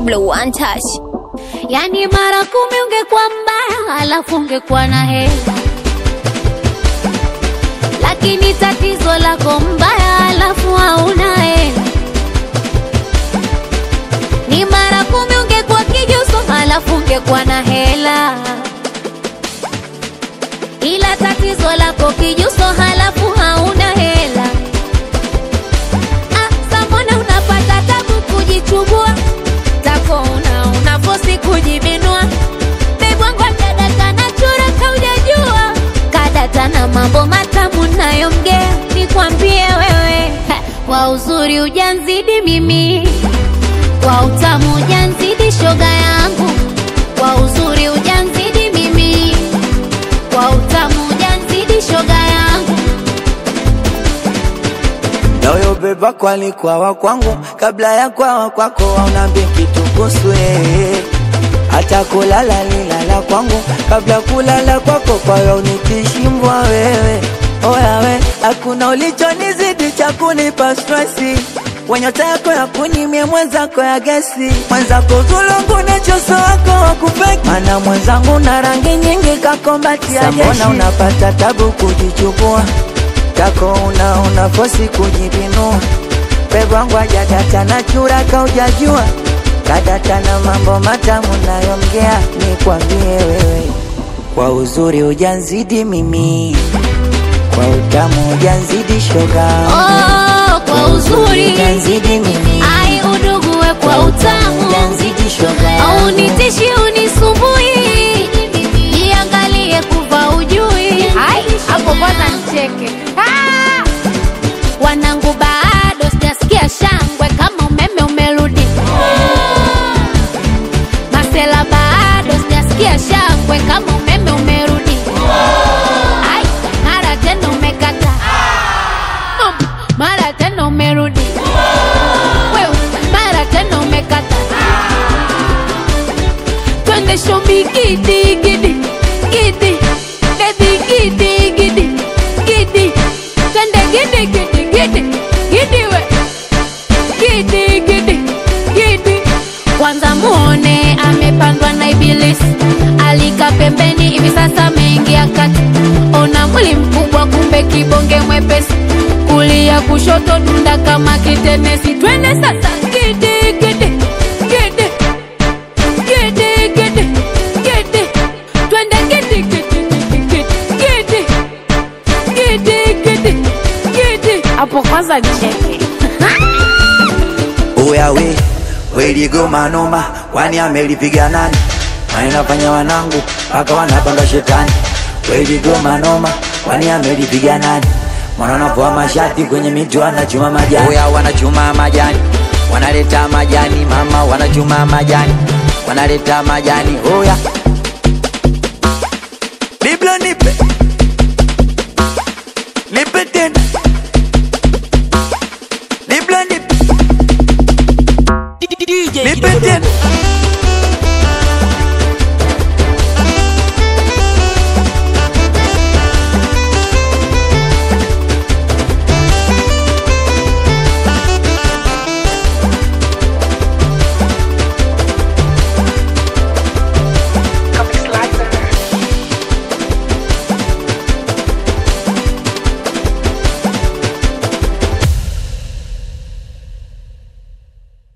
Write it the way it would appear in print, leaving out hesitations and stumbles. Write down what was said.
Blue One Touch. Yani mara 10 ungekuwa mbaya, alafu ungekuwa na hela. Lakini tatizo lako mbaya, alafu hauna hela. Ni mara 10 ungekuwa kijuso, alafu ungekuwa na hela. Ila tatizo lako kijuso, halafu hauna hela. Samona unapata tabu kujichubua, tako unafosi kujibinua. Bebwangu kadata na chura kaujajua, kadata na mambo matamu nayomgea. Nikwambie wewe, kwa uzuri ujanzidi mimi, kwa utamu ujanzidi shoga yangu. Kwa uzuri ujanzidi mimi, kwa utamu ujanzidi shoga yangu. Nayo beba kwali kwa wakwangu, kabla ya kwa kwako unambia kitu kuhusu yeye. Hata kulala nilala kwangu, kabla kulala kwako kwa hiyo unikishimbwa wewe. Oya we, hakuna ulichonizidi cha kunipa stressi. Wenyota yako ya kunimie mwenzako ya gesi. Mwenzako zulungu na choso wako wakupeki, mana mwenzangu na rangi nyingi kakombati ya jeshi. Samona unapata tabu kujichukua, tako unafosi kujibinua. Bebwangu ajadata na chura kaujajua, kadata na mambo matamu nayomgea. Nikwambie wewe, kwa uzuri ujanzidi mimi, kwa utamu ujanzidi shoga. Kwa uzuri ujanzidi mimi, ai uduguwe kwa utamu ujanzidi shoga. Au nitishi unisumbui, iangalie kuva ujui. Hapo kwanza nicheke. Wanangu bado sijasikia shangwe kama umeme umerudi. Masela bado sijasikia shangwe kama umeme umerudi. Mara tena umekata, mara tena umerudi. Wewe mara tena umekata. Twende show me gidi gidi gidi, baby gidi gidi gidi. Twende gidi gidi gidi gidi we, gidi gidi gidi. Kwanza muone amepandwa na ibilisi, alika pembeni hivi sasa ameingia kati. Ona mwili mkubwa kumbe kibonge mwepesi, kulia kushoto dunda kama kitenesi. Twende sasa gidi gidi gidi gidi gidi gidi. Twende gidi gidi gidi gidi gidi gidi gidi. Hapo kwanza nicheke. Oya we ligoma noma, kwani amelipiga nani? Wanafanya wanangu paka wanapanga shetani. We ligoma noma, kwani amelipiga nani? Wanapoa mashati kwenye miti wanachuma majani. Oya wanachuma majani, wanaleta majani mama, wanachuma majani, wanaleta majani. Oya Biblo nipe